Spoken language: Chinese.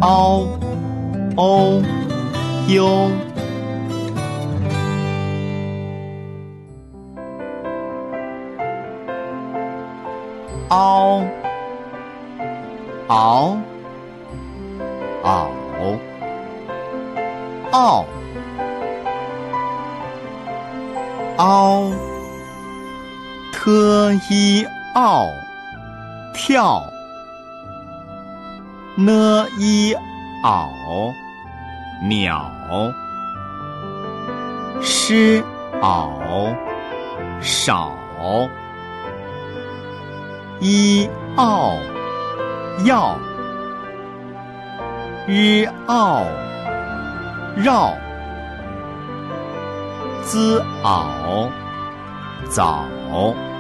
嗷哦呦，嗷嗷嗷嗷嗷，特一嗷跳，呢一嗷鸟，诗嗷少，一嗷要，日嗷绕，滋嗷早。